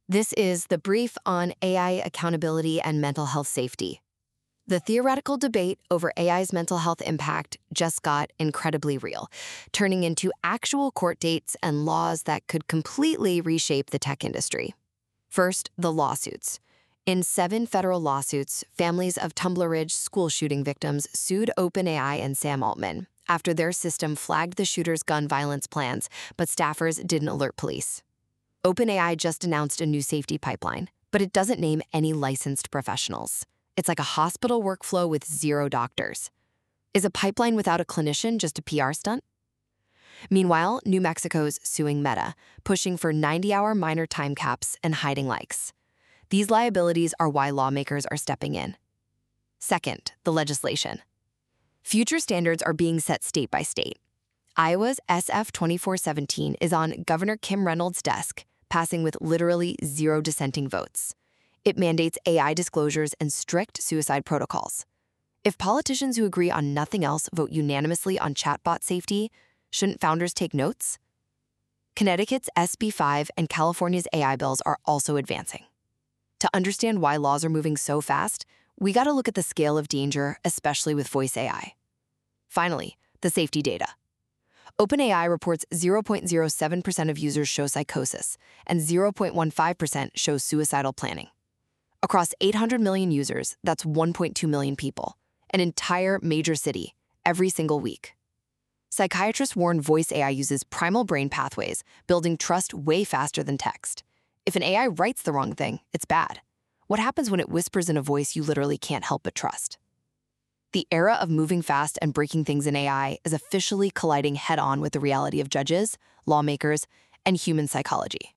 This is the brief on AI accountability and mental health safety. The theoretical debate over AI's mental health impact just got incredibly real, turning into actual court dates and laws that could completely reshape the tech industry. First, the lawsuits. In 7 federal lawsuits, families of Tumbler Ridge school shooting victims sued OpenAI and Sam Altman after their system flagged the shooter's gun violence plans, but staffers didn't alert police. OpenAI just announced a new safety pipeline, but it doesn't name any licensed professionals. It's like a hospital workflow with 0 doctors. Is a pipeline without a clinician just a PR stunt? Meanwhile, New Mexico's suing Meta, pushing for 90-hour minor time caps and hiding likes. These liabilities are why lawmakers are stepping in. Second, the legislation. Future standards are being set state by state. Iowa's SF 2417 is on Governor Kim Reynolds' desk, passing with literally 0 dissenting votes. It mandates AI disclosures and strict suicide protocols. If politicians who agree on nothing else vote unanimously on chatbot safety, shouldn't founders take notes? Connecticut's SB 5 and California's AI bills are also advancing. To understand why laws are moving so fast, we gotta look at the scale of danger, especially with voice AI. Finally, the safety data. OpenAI reports 0.07% of users show psychosis, and 0.15% show suicidal planning. Across 800 million users, that's 1.2 million people, an entire major city, every single week. Psychiatrists warn voice AI uses primal brain pathways, building trust way faster than text. If an AI writes the wrong thing, it's bad. What happens when it whispers in a voice you literally can't help but trust? The era of moving fast and breaking things in AI is officially colliding head-on with the reality of judges, lawmakers, and human psychology.